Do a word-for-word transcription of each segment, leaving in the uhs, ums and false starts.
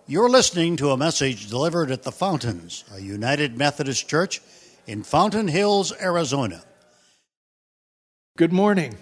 You're listening to a message delivered at the Fountains, a United Methodist Church in Fountain Hills, Arizona. Good morning.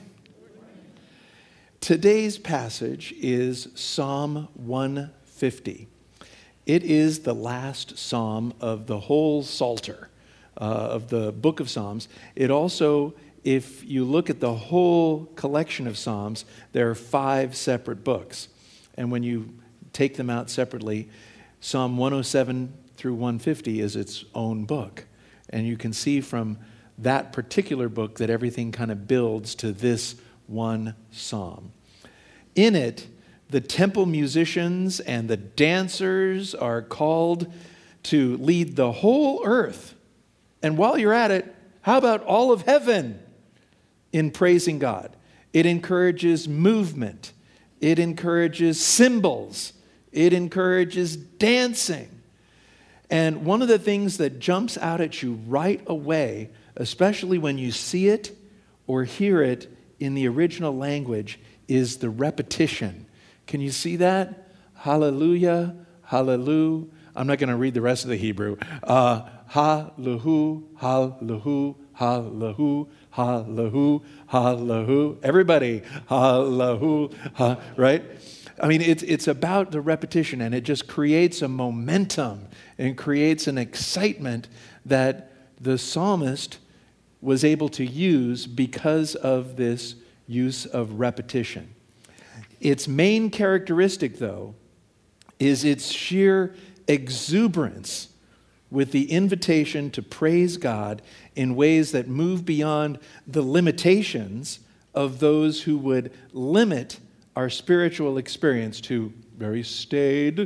Today's passage is Psalm one fifty. It is the last psalm of the whole Psalter, uh, of the book of Psalms. It also, if you look at the whole collection of Psalms, there are five separate books. And when you take them out separately, Psalm one oh seven through one fifty is its own book. And you can see from that particular book that everything kind of builds to this one psalm. In it, the temple musicians and the dancers are called to lead the whole earth. And while you're at it, how about all of heaven in praising God? It encourages movement. It encourages cymbals. It encourages dancing. And one of the things that jumps out at you right away, especially when you see it or hear it in the original language, is the repetition. Can you see that? Hallelujah, hallelujah. I'm not going to read the rest of the Hebrew. Uh, hallelujah, hallelujah, hallelujah, hallelujah, hallelujah. Everybody, hallelujah, right? I mean, it's it's about the repetition, and it just creates a momentum and creates an excitement that the psalmist was able to use because of this use of repetition. Its main characteristic, though, is its sheer exuberance with the invitation to praise God in ways that move beyond the limitations of those who would limit our spiritual experience to very staid,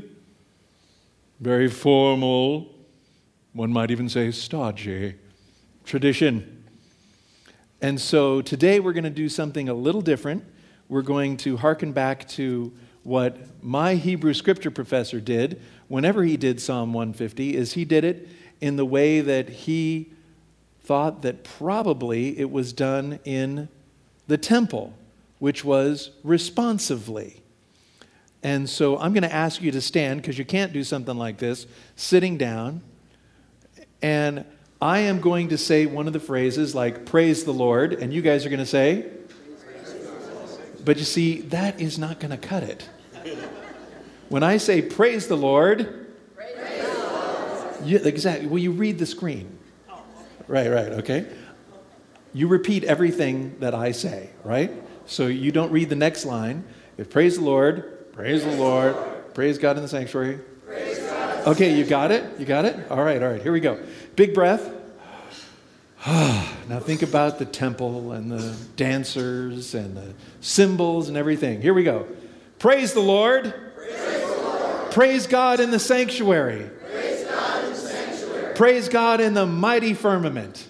very formal, one might even say stodgy tradition. And so today we're going to do something a little different. We're going to hearken back to what my Hebrew scripture professor did whenever he did Psalm one fifty, is he did it in the way that he thought that probably it was done in the temple, which was responsively. And so I'm going to ask you to stand, because you can't do something like this sitting down. And I am going to say one of the phrases like, praise the Lord, and you guys are going to say, but you see, that is not going to cut it. When I say praise the Lord, praise the Lord. You, exactly, well, you read the screen. Right, right, okay. You repeat everything that I say, right? So you don't read the next line. If praise the Lord, praise the Lord, praise God in the sanctuary. Praise God. Okay, you got it? You got it? All right, all right, here we go. Big breath. Now think about the temple and the dancers and the cymbals and everything. Here we go. Praise the Lord. Praise the Lord. Praise God in the sanctuary. Praise God in the sanctuary. Praise God in the mighty firmament.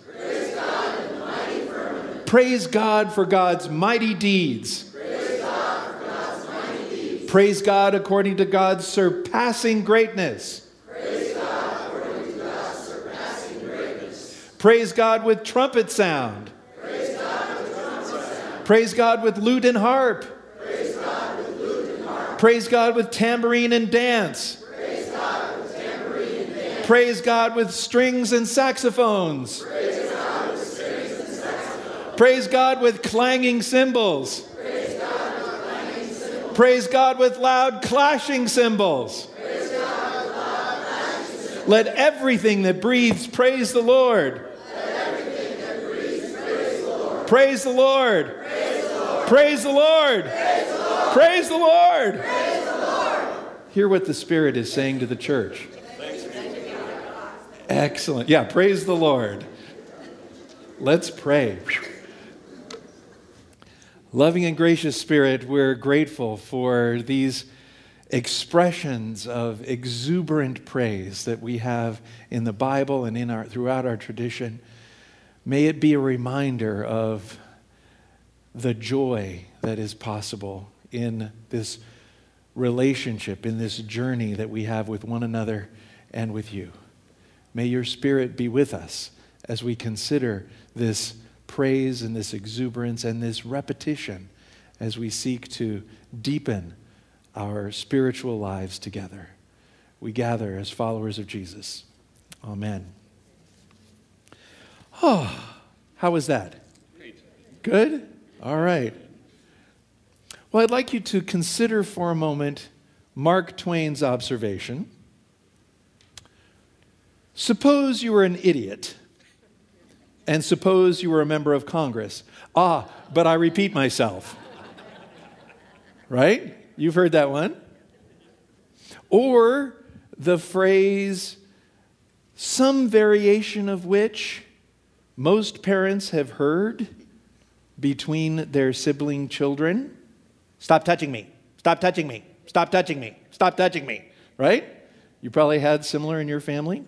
Praise God for God's mighty deeds. Praise God for God's mighty deeds. Praise God according to God's surpassing greatness. Praise God according to God's surpassing greatness. Praise God with trumpet sound. Praise God with trumpet sound. Praise God with lute and harp. Praise God with lute and harp. Praise God with tambourine and dance. Praise God with tambourine and dance. Praise God with strings and saxophones. Praise Praise God with clanging cymbals. Praise God with clanging cymbals. Praise God with loud clashing cymbals. Praise God with loud clashing cymbals. Let everything that breathes praise the Lord. Let everything that breathes praise the Lord. Praise the Lord. Praise the Lord. Praise the Lord. Praise the Lord. Praise the Lord. Hear what the Spirit is saying to the church. Excellent. Yeah, praise the Lord. Let's pray. Loving and gracious Spirit, we're grateful for these expressions of exuberant praise that we have in the Bible and in our throughout our tradition. May it be a reminder of the joy that is possible in this relationship, in this journey that we have with one another and with you. May your Spirit be with us as we consider this praise and this exuberance and this repetition as we seek to deepen our spiritual lives together. we gather as followers of Jesus. Amen. Oh, how was that? Good? All right. Well, I'd like you to consider for a moment Mark Twain's observation. Suppose you were an idiot, and suppose you were a member of Congress. Ah, but I repeat myself. Right? You've heard that one. Or the phrase, some variation of which most parents have heard between their sibling children. Stop touching me. Stop touching me. Stop touching me. Stop touching me. Right? You probably had similar in your family.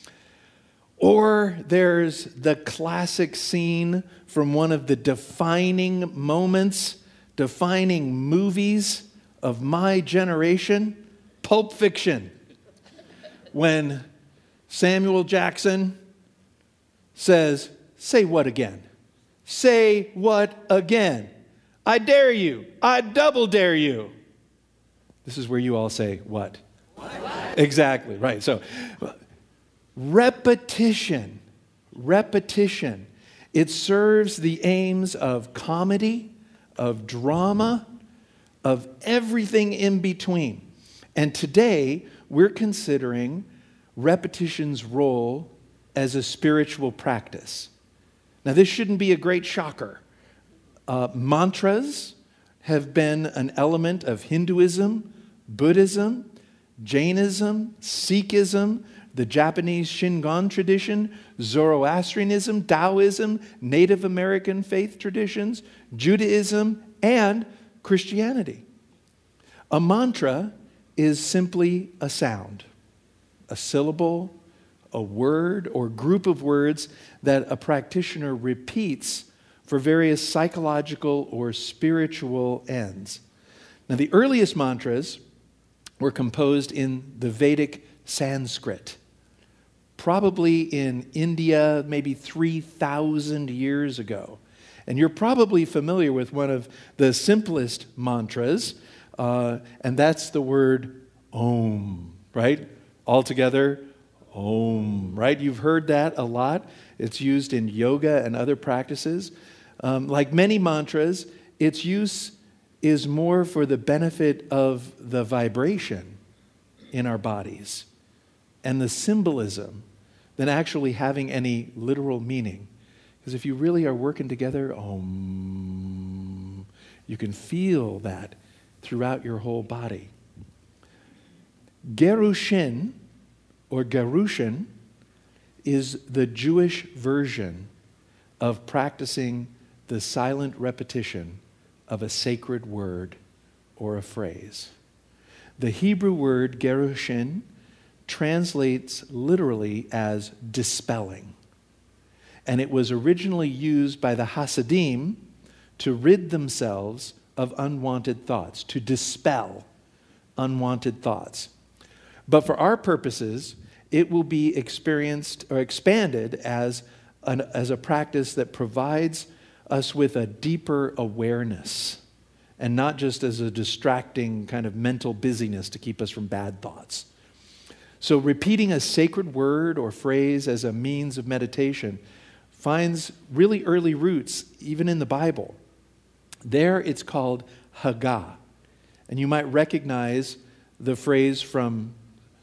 Or there's the classic scene from one of the defining moments, defining movies of my generation, Pulp Fiction, when Samuel Jackson says, "Say what again? Say what again? I dare you. I double dare you." This is where you all say, what? What? Exactly, right. So, repetition, repetition. It serves the aims of comedy, of drama, of everything in between. And today, we're considering repetition's role as a spiritual practice. Now, this shouldn't be a great shocker. Uh, mantras have been an element of Hinduism, Buddhism, Jainism, Sikhism, the Japanese Shingon tradition, Zoroastrianism, Taoism, Native American faith traditions, Judaism, and Christianity. A mantra is simply a sound, a syllable, a word, or group of words that a practitioner repeats for various psychological or spiritual ends. Now, the earliest mantras were composed in the Vedic Sanskrit, probably in India, maybe three thousand years ago. And you're probably familiar with one of the simplest mantras, uh, and that's the word Om, right? All together, Om, right? You've heard that a lot. It's used in yoga and other practices. Um, like many mantras, its use is more for the benefit of the vibration in our bodies and the symbolism than actually having any literal meaning. Because if you really are working together, Om, you can feel that throughout your whole body. Gerushin, or Gerushin, is the Jewish version of practicing the silent repetition of a sacred word or a phrase. The Hebrew word Gerushin translates literally as dispelling. And it was originally used by the Hasidim to rid themselves of unwanted thoughts, to dispel unwanted thoughts. But for our purposes, it will be experienced or expanded as, an, as a practice that provides us with a deeper awareness and not just as a distracting kind of mental busyness to keep us from bad thoughts. So repeating a sacred word or phrase as a means of meditation finds really early roots even in the Bible. There it's called Haggah. And you might recognize the phrase from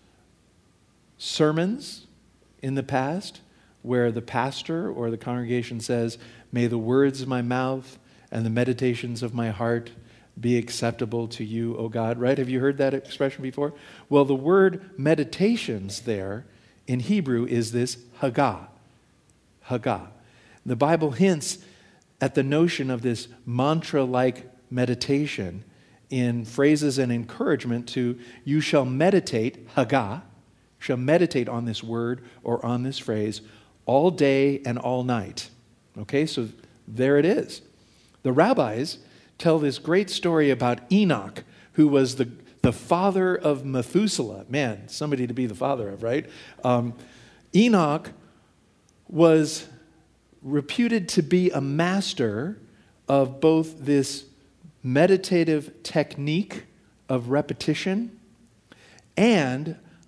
sermons in the past where the pastor or the congregation says, "May the words of my mouth and the meditations of my heart be acceptable to you, O God," right? Have you heard that expression before? Well, the word meditations there in Hebrew is this Haggah. Haggah. The Bible hints at the notion of this mantra-like meditation in phrases and encouragement to, you shall meditate, Haggah, shall meditate on this word or on this phrase all day and all night. Okay, so there it is. The rabbis tell this great story about Enoch, who was the, the father of Methuselah. Man, somebody to be the father of, right? Um, Enoch was reputed to be a master of both this meditative technique of repetition and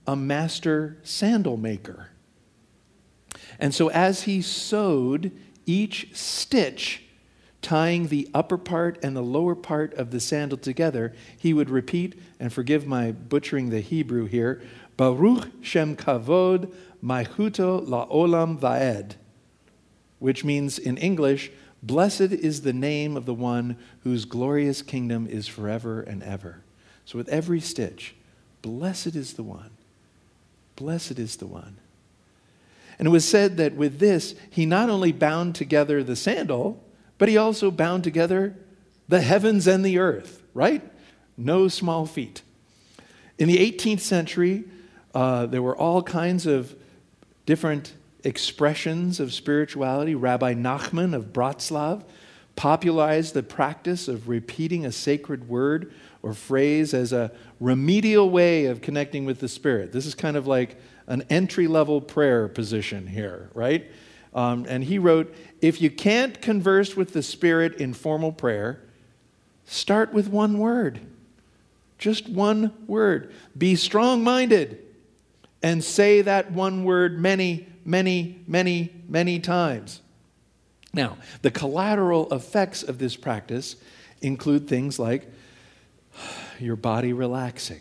a master sandal maker. And so as he sewed each stitch, tying the upper part and the lower part of the sandal together, he would repeat, and forgive my butchering the Hebrew here, Baruch Shem Kavod Malchuto La'olam Va'ed, which means in English, blessed is the name of the one whose glorious kingdom is forever and ever. So with every stitch, blessed is the one. Blessed is the one. And it was said that with this, he not only bound together the sandal, but he also bound together the heavens and the earth, right? No small feat. In the eighteenth century, uh, there were all kinds of different expressions of spirituality. Rabbi Nachman of Bratslav popularized the practice of repeating a sacred word or phrase as a remedial way of connecting with the Spirit. This is kind of like an entry-level prayer position here, right? Um, and he wrote, if you can't converse with the Spirit in formal prayer, start with one word. Just one word. Be strong-minded and say that one word many, many, many, many times. Now, the collateral effects of this practice include things like your body relaxing,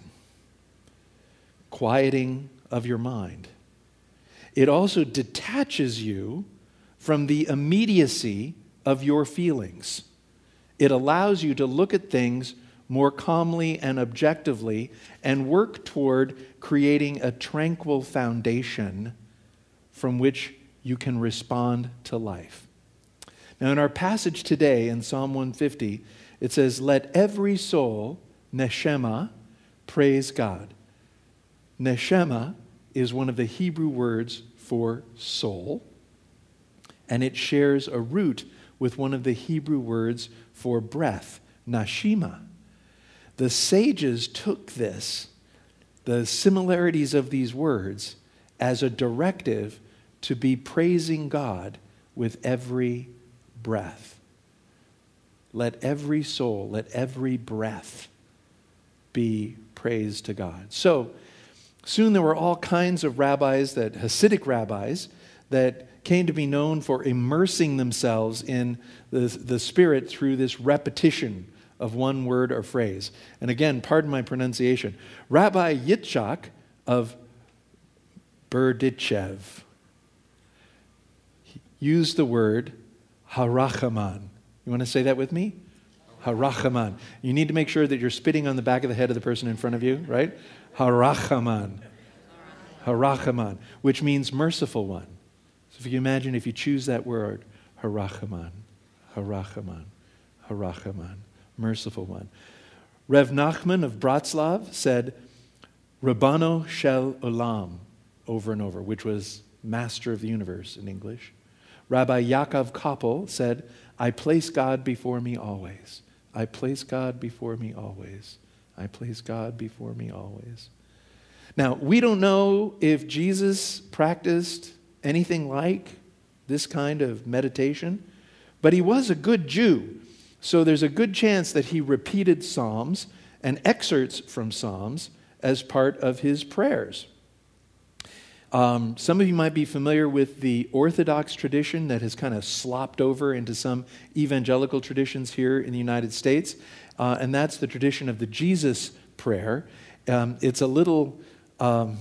quieting of your mind. It also detaches you from the immediacy of your feelings. It allows you to look at things more calmly and objectively and work toward creating a tranquil foundation from which you can respond to life. Now, in our passage today in Psalm one fifty, it says, let every soul, neshama, praise God. Neshama is one of the Hebrew words for soul, and it shares a root with one of the Hebrew words for breath, nashima. The sages took this, the similarities of these words, as a directive to be praising God with every breath. Let every soul, let every breath be praise to God. So, soon there were all kinds of rabbis, that Hasidic rabbis, that came to be known for immersing themselves in the, the Spirit through this repetition of one word or phrase. And again, pardon my pronunciation. Rabbi Yitzchak of Berdichev used the word harachaman. You want to say that with me? Harachaman. You need to make sure that you're spitting on the back of the head of the person in front of you, right? Harachaman. Harachaman, which means merciful one. So if you imagine, if you choose that word, harachaman, harachaman, harachaman, merciful one. Rev Nachman of Bratslav said, Rabbano shel olam, over and over, which was master of the universe in English. Rabbi Yaakov Koppel said, I place God before me always. I place God before me always. I place God before me always. Now, we don't know if Jesus practiced anything like this kind of meditation, but he was a good Jew. So there's a good chance that he repeated Psalms and excerpts from Psalms as part of his prayers. Um, some of you might be familiar with the Orthodox tradition that has kind of slopped over into some evangelical traditions here in the United States, uh, and that's the tradition of the Jesus prayer. Um, it's a little, um,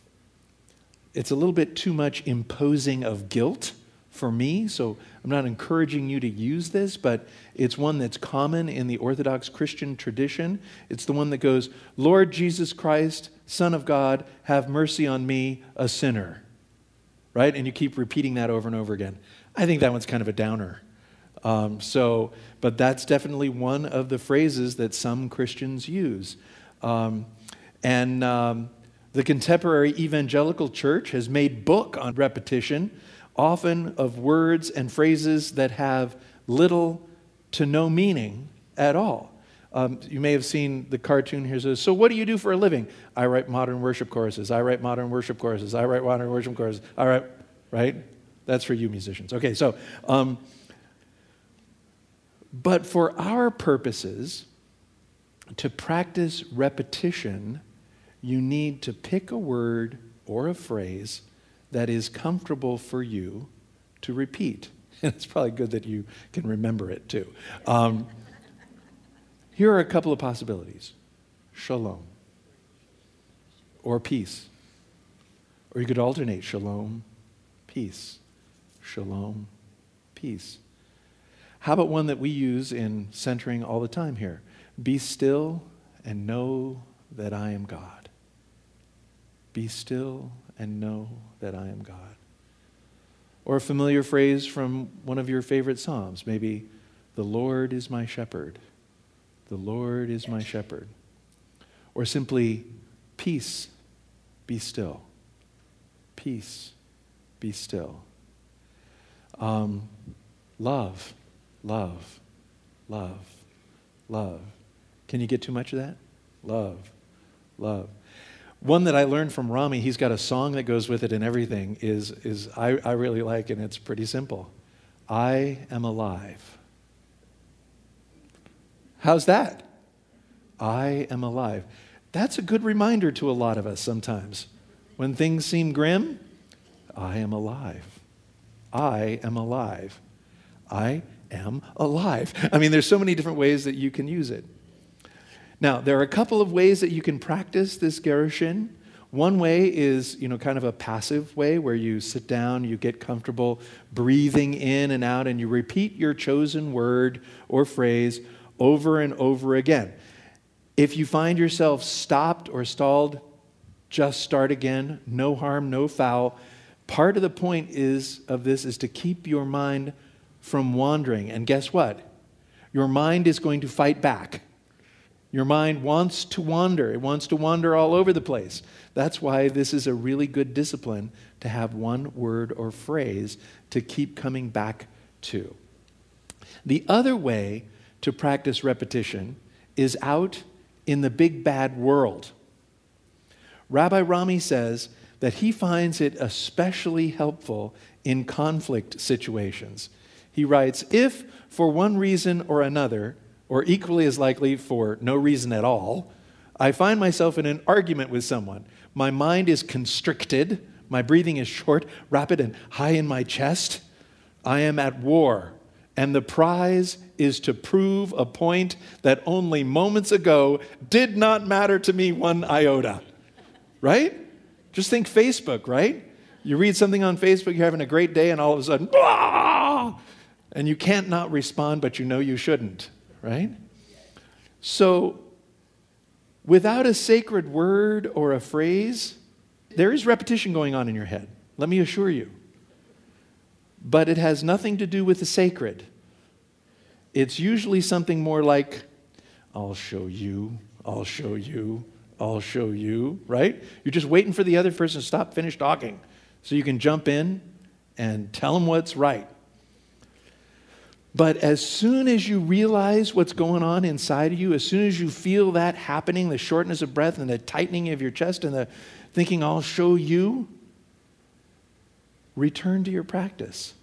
it's a little bit too much imposing of guilt for me, so I'm not encouraging you to use this, but it's one that's common in the Orthodox Christian tradition. It's the one that goes, Lord Jesus Christ, Son of God, have mercy on me, a sinner. Right? And you keep repeating that over and over again. I think that one's kind of a downer. Um, so, but that's definitely one of the phrases that some Christians use. Um, and um, the contemporary evangelical church has made book on repetition, often of words and phrases that have little to no meaning at all. Um, you may have seen the cartoon here. Says, so what do you do for a living? I write modern worship choruses. I write modern worship choruses. I write modern worship choruses. I write, right? That's for you musicians. Okay, so, um, but for our purposes, to practice repetition, you need to pick a word or a phrase that is comfortable for you to repeat. And it's probably good that you can remember it too. Um, here are a couple of possibilities. Shalom. Or peace. Or you could alternate shalom, peace. Shalom, peace. How about one that we use in centering all the time here? Be still and know that I am God. Be still and know that I am God. Or a familiar phrase from one of your favorite Psalms, maybe, the Lord is my shepherd. The Lord is my shepherd. Or simply, peace, be still. Peace, be still. Um, love, love, love, love. Can you get too much of that? Love, love. One that I learned from Rami, he's got a song that goes with it and everything, is, is I, I really like, and it's pretty simple. I am alive. How's that? I am alive. That's a good reminder to a lot of us sometimes. When things seem grim, I am alive. I am alive. I am alive. I mean, there's so many different ways that you can use it. Now, there are a couple of ways that you can practice this Gerushin. One way is, you know, kind of a passive way where you sit down, you get comfortable breathing in and out, and you repeat your chosen word or phrase over and over again. If you find yourself stopped or stalled, just start again. No harm, no foul. Part of the point is of this is to keep your mind from wandering. And guess what? Your mind is going to fight back. Your mind wants to wander. It wants to wander all over the place. That's why this is a really good discipline to have one word or phrase to keep coming back to. The other way to practice repetition is out in the big bad world. Rabbi Rami says that he finds it especially helpful in conflict situations. He writes, if for one reason or another, or equally as likely for no reason at all, I find myself in an argument with someone. My mind is constricted, my breathing is short, rapid, and high in my chest. I am at war, and the prize is to prove a point that only moments ago did not matter to me one iota. Right? Just think Facebook, right? You read something on Facebook, you're having a great day, and all of a sudden, ah! And you can't not respond, but you know you shouldn't. Right? So, without a sacred word or a phrase, there is repetition going on in your head. Let me assure you. But it has nothing to do with the sacred. It's usually something more like, I'll show you, I'll show you, I'll show you, right? You're just waiting for the other person to stop, finish talking, so you can jump in and tell them what's right. But as soon as you realize what's going on inside of you, as soon as you feel that happening, the shortness of breath and the tightening of your chest and the thinking, I'll show you, return to your practice.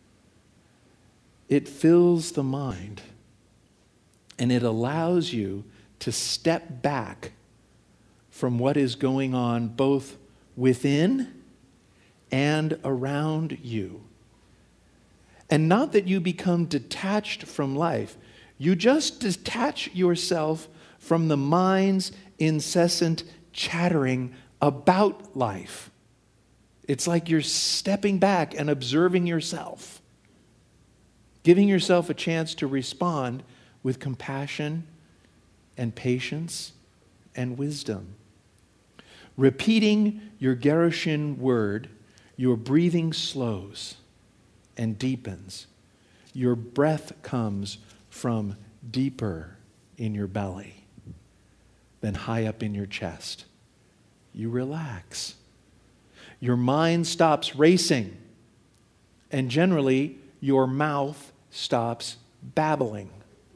It fills the mind, and it allows you to step back from what is going on both within and around you. And not that you become detached from life. You just detach yourself from the mind's incessant chattering about life. It's like you're stepping back and observing yourself, giving yourself a chance to respond with compassion and patience and wisdom. Repeating your Gerushin word, your breathing slows and deepens. Your breath comes from deeper in your belly than high up in your chest. You relax. Your mind stops racing, and generally, your mouth stops babbling.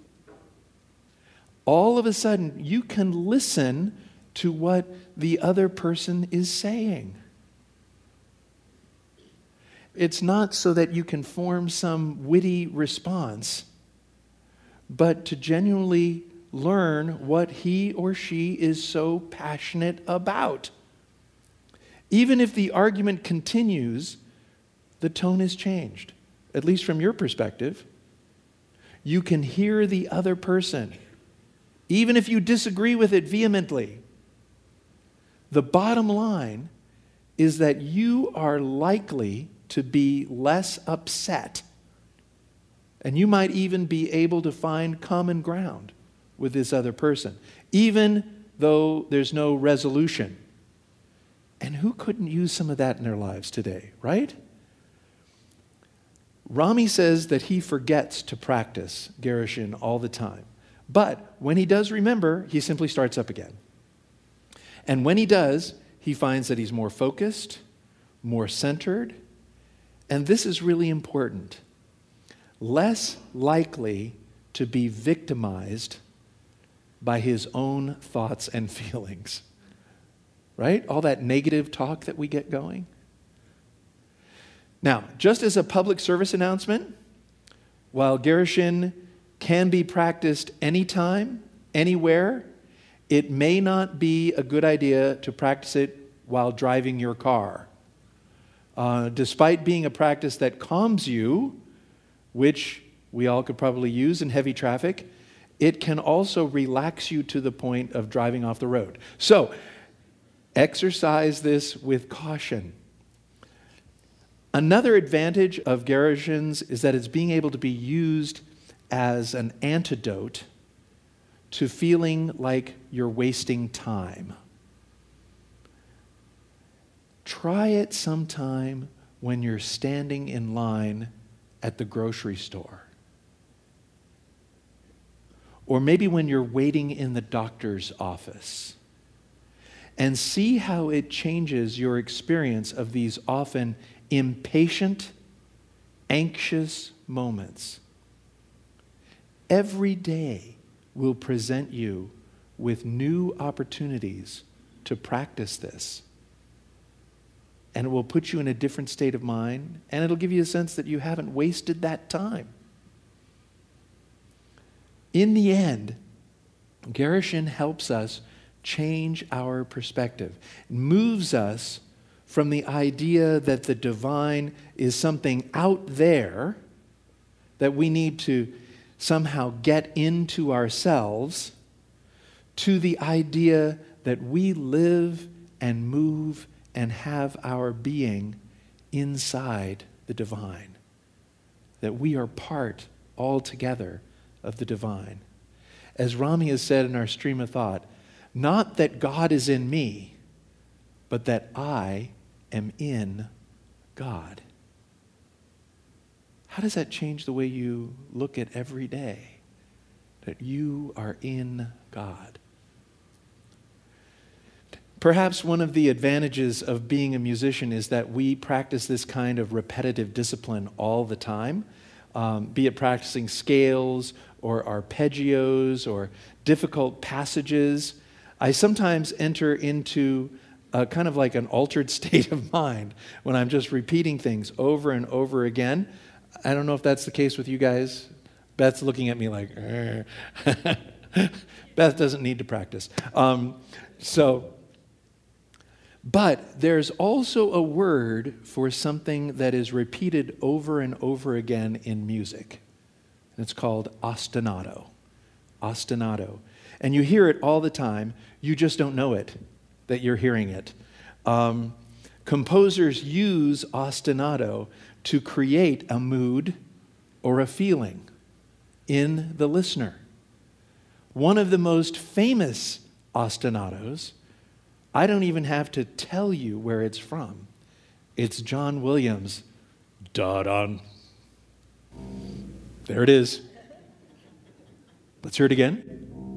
All of a sudden, you can listen to what the other person is saying. It's not so that you can form some witty response, but to genuinely learn what he or she is so passionate about. Even if the argument continues, the tone is changed, at least from your perspective. You can hear the other person, even if you disagree with it vehemently. The bottom line is that you are likely to be less upset, and you might even be able to find common ground with this other person, even though there's no resolution. And who couldn't use some of that in their lives today, right? Rami says that he forgets to practice Gershon all the time. But when he does remember, he simply starts up again. And when he does, he finds that he's more focused, more centered, and this is really important, less likely to be victimized by his own thoughts and feelings. Right? All that negative talk that we get going. Now, just as a public service announcement, while Gershon can be practiced anytime, anywhere, it may not be a good idea to practice it while driving your car. Uh, despite being a practice that calms you, which we all could probably use in heavy traffic, it can also relax you to the point of driving off the road. So, exercise this with caution. Another advantage of Gershons is that it's being able to be used as an antidote to feeling like you're wasting time. Try it sometime when you're standing in line at the grocery store. Or maybe when you're waiting in the doctor's office. And see how it changes your experience of these often impatient, anxious moments. Every day will present you with new opportunities to practice this. And it will put you in a different state of mind, and it'll give you a sense that you haven't wasted that time. In the end, Gershon helps us change our perspective. It moves us from the idea that the divine is something out there that we need to somehow get into ourselves, to the idea that we live and move and have our being inside the divine, that we are part altogether of the divine. As Rami has said in our stream of thought, not that God is in me, but that I am in God. How does that change the way you look at every day? That you are in God. Perhaps one of the advantages of being a musician is that we practice this kind of repetitive discipline all the time, um, be it practicing scales or arpeggios or difficult passages. I sometimes enter into a kind of like an altered state of mind when I'm just repeating things over and over again. I don't know if that's the case with you guys. Beth's looking at me like, Beth doesn't need to practice. Um, so, but there's also a word for something that is repeated over and over again in music. And it's called ostinato. Ostinato. And you hear it all the time. You just don't know it, that you're hearing it. Um, composers use ostinato to create a mood or a feeling in the listener. One of the most famous ostinatos, I don't even have to tell you where it's from. It's John Williams' Da-dun. There it is. Let's hear it again.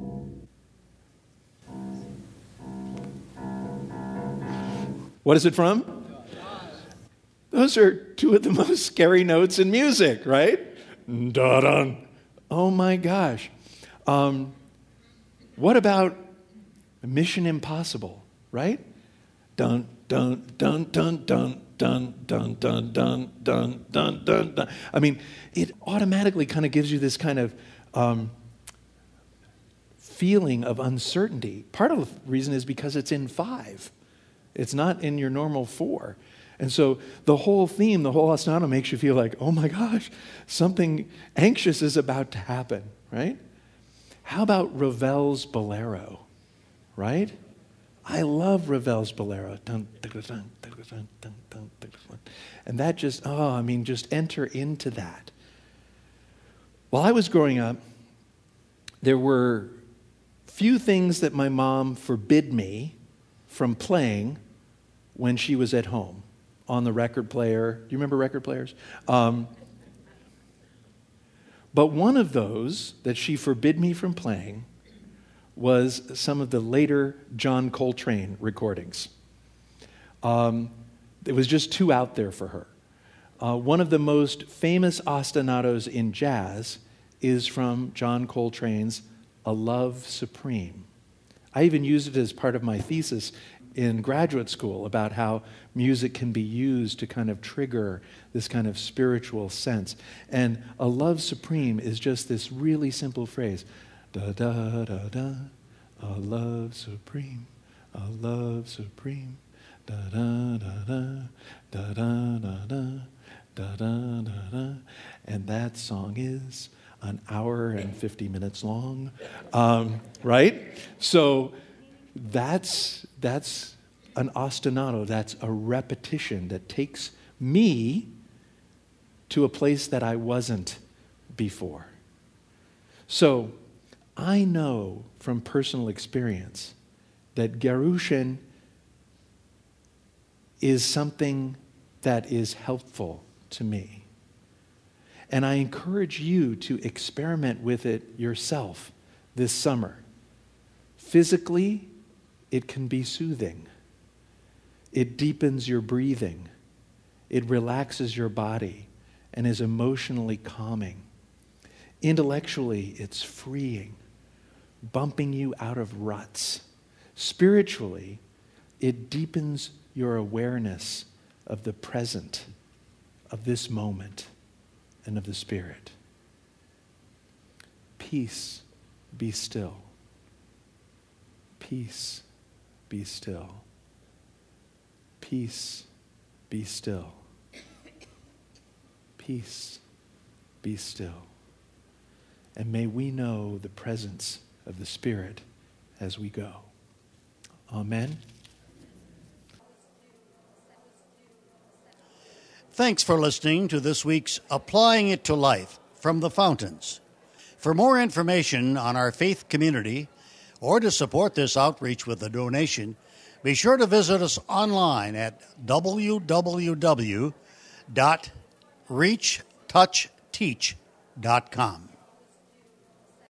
What is it from? Those are two of the most scary notes in music, right? Da-dun. Oh my gosh. Um, what about Mission Impossible, right? Dun, dun, dun, dun, dun, dun, dun, dun, dun, dun, dun, dun, dun. I mean, it automatically kind of gives you this kind of um, feeling of uncertainty. Part of the reason is because it's in five. It's not in your normal four. And so the whole theme, the whole ostinato makes you feel like, oh my gosh, something anxious is about to happen, right? How about Ravel's Bolero, right? I love Ravel's Bolero. And that just, oh, I mean, just enter into that. While I was growing up, there were few things that my mom forbid me from playing when she was at home on the record player. Do you remember record players? Um, but one of those that she forbid me from playing was some of the later John Coltrane recordings. Um, it was just too out there for her. Uh, one of the most famous ostinatos in jazz is from John Coltrane's A Love Supreme. I even used it as part of my thesis in graduate school about how music can be used to kind of trigger this kind of spiritual sense. And A Love Supreme is just this really simple phrase. Da da da da, a love supreme, a love supreme, da da da da, da da da da, da da da da. And that song is an hour and fifty minutes long, um, right? So that's that's an ostinato. That's a repetition that takes me to a place that I wasn't before. So I know from personal experience that Gerushin is something that is helpful to me. And I encourage you to experiment with it yourself this summer. Physically, it can be soothing. It deepens your breathing. It relaxes your body and is emotionally calming. Intellectually, it's freeing, bumping you out of ruts. Spiritually, it deepens your awareness of the present, of this moment, and of the Spirit. Peace, be still. Peace, be still. Peace, be still. Peace, be still. And may we know the presence of the Spirit as we go. Amen. Thanks for listening to this week's Applying It to Life from the Fountains. For more information on our faith community or to support this outreach with a donation, be sure to visit us online at w w w dot reach touch teach dot com.